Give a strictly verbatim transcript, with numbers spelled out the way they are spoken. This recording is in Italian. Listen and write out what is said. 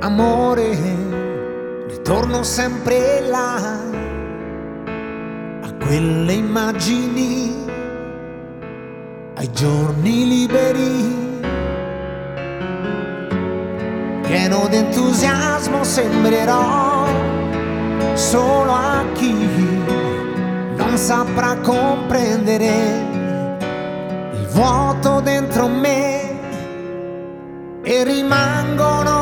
Amore, ritorno sempre là, a quelle immagini, ai giorni liberi, pieno d'entusiasmo sembrerò solo a chi non saprà comprendere il vuoto dentro me, e rimangono